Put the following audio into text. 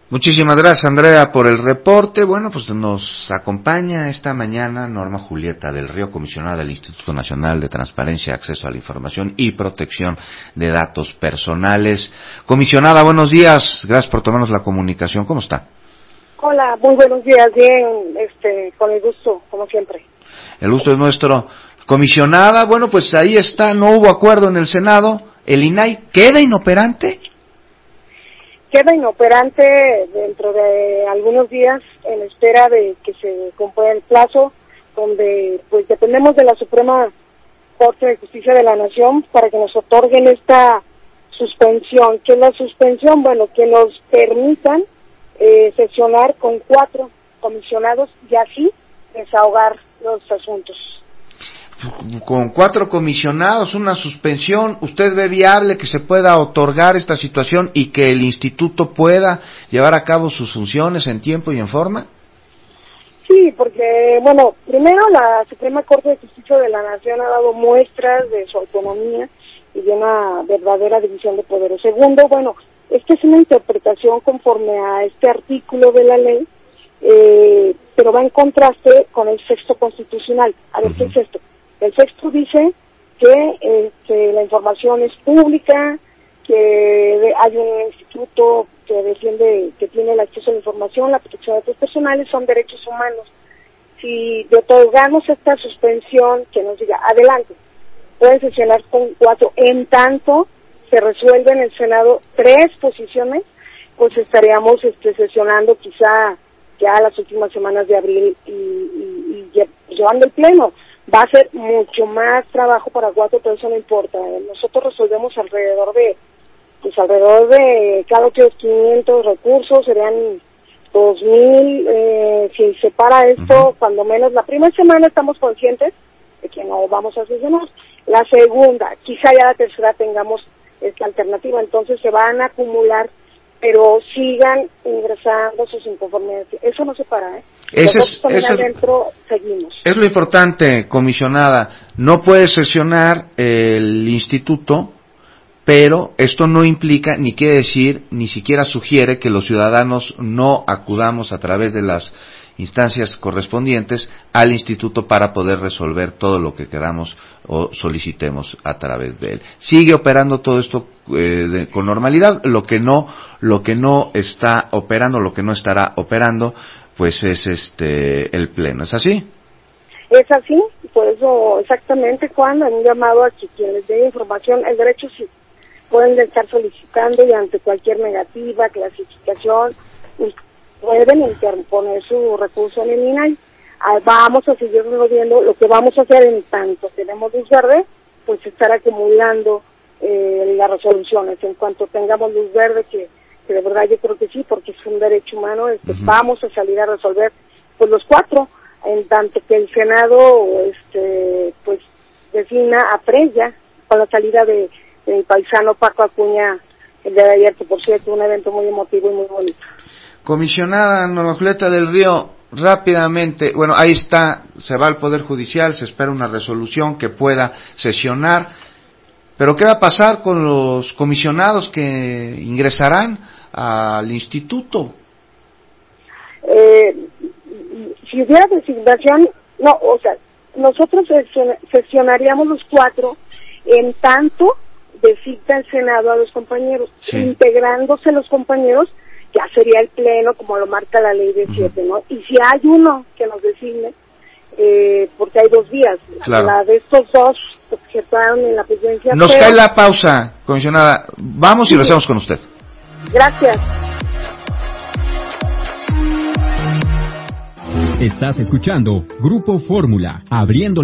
Muchísimas gracias, Andrea, por el reporte. Bueno, pues nos acompaña esta mañana Norma Julieta del Río, comisionada del Instituto Nacional de Transparencia, Acceso a la Información y Protección de Datos Personales. Comisionada, buenos días. Gracias por tomarnos la comunicación. ¿Cómo está? Hola, muy buenos días. Bien, con el gusto, como siempre. El gusto es nuestro. Comisionada, bueno, pues ahí está, no hubo acuerdo en el Senado. ¿El INAI queda inoperante? Queda inoperante dentro de algunos días en espera de que se cumpla el plazo, donde pues dependemos de la Suprema Corte de Justicia de la Nación para que nos otorguen esta suspensión. ¿Qué es la suspensión? Bueno, que nos permitan sesionar con 4 comisionados y así desahogar los asuntos. Con 4 comisionados, una suspensión, ¿usted ve viable que se pueda otorgar esta situación y que el instituto pueda llevar a cabo sus funciones en tiempo y en forma? Sí, porque, bueno, primero la Suprema Corte de Justicia de la Nación ha dado muestras de su autonomía y de una verdadera división de poderes. Segundo, bueno, esta es una interpretación conforme a este artículo de la ley, pero va en contraste con el texto constitucional. A ver, ¿qué es esto? El texto dice que la información es pública, que hay un instituto que defiende, que tiene el acceso a la información, la protección de datos personales, son derechos humanos. Si le otorgamos esta suspensión, que nos diga, adelante, pueden sesionar con 4, en tanto se resuelve en el Senado 3 posiciones, pues estaríamos sesionando quizá ya las últimas semanas de abril y llevando el pleno. Va a ser mucho más trabajo para 4, pero eso no importa. Nosotros resolvemos alrededor de cada 500 recursos, serían 2,000, si se para esto, cuando menos la primera semana estamos conscientes de que no vamos a sesionar. La segunda, quizá ya la tercera tengamos esta alternativa, entonces se van a acumular, pero sigan ingresando sus inconformidades. Eso no se para, Nosotros también adentro seguimos. Es lo importante, comisionada. No puede sesionar el instituto, pero esto no implica, ni quiere decir, ni siquiera sugiere que los ciudadanos no acudamos a través de las instancias correspondientes al instituto para poder resolver todo lo que queramos o solicitemos a través de él. Sigue operando todo esto con normalidad. Lo que no está operando, lo que no estará operando, pues es el pleno. ¿Es así? Es así, por eso exactamente cuando han llamado a que quien les dé información, el derecho sí pueden estar solicitando y ante cualquier negativa, clasificación, pueden interponer su recurso en el INAI. Vamos a seguir viendo lo que vamos a hacer en tanto tenemos luz verde, pues estar acumulando las resoluciones. En cuanto tengamos luz verde, que de verdad yo creo que sí, porque es un derecho humano, vamos a salir a resolver pues los 4, en tanto que el Senado pues defina, aprella con la salida de mi paisano Paco Acuña el día de ayer, que por cierto un evento muy emotivo y muy bonito. Comisionada Norma Julieta del Río, rápidamente, bueno, ahí está, se va al Poder Judicial, se espera una resolución que pueda sesionar, pero ¿qué va a pasar con los comisionados que ingresarán al instituto? Si hubiera designación, no, o sea, nosotros sesionaríamos los 4 en tanto designa el Senado a los compañeros, integrándose los compañeros, ya sería el pleno como lo marca la ley de 7, ¿no? Y si hay uno que nos designe, porque hay 2 vías, claro, la de estos 2 que están en la presidencia. Nos cae la pausa, comisionada, vamos y lo hacemos con usted. Gracias. Estás escuchando Grupo Fórmula, abriendo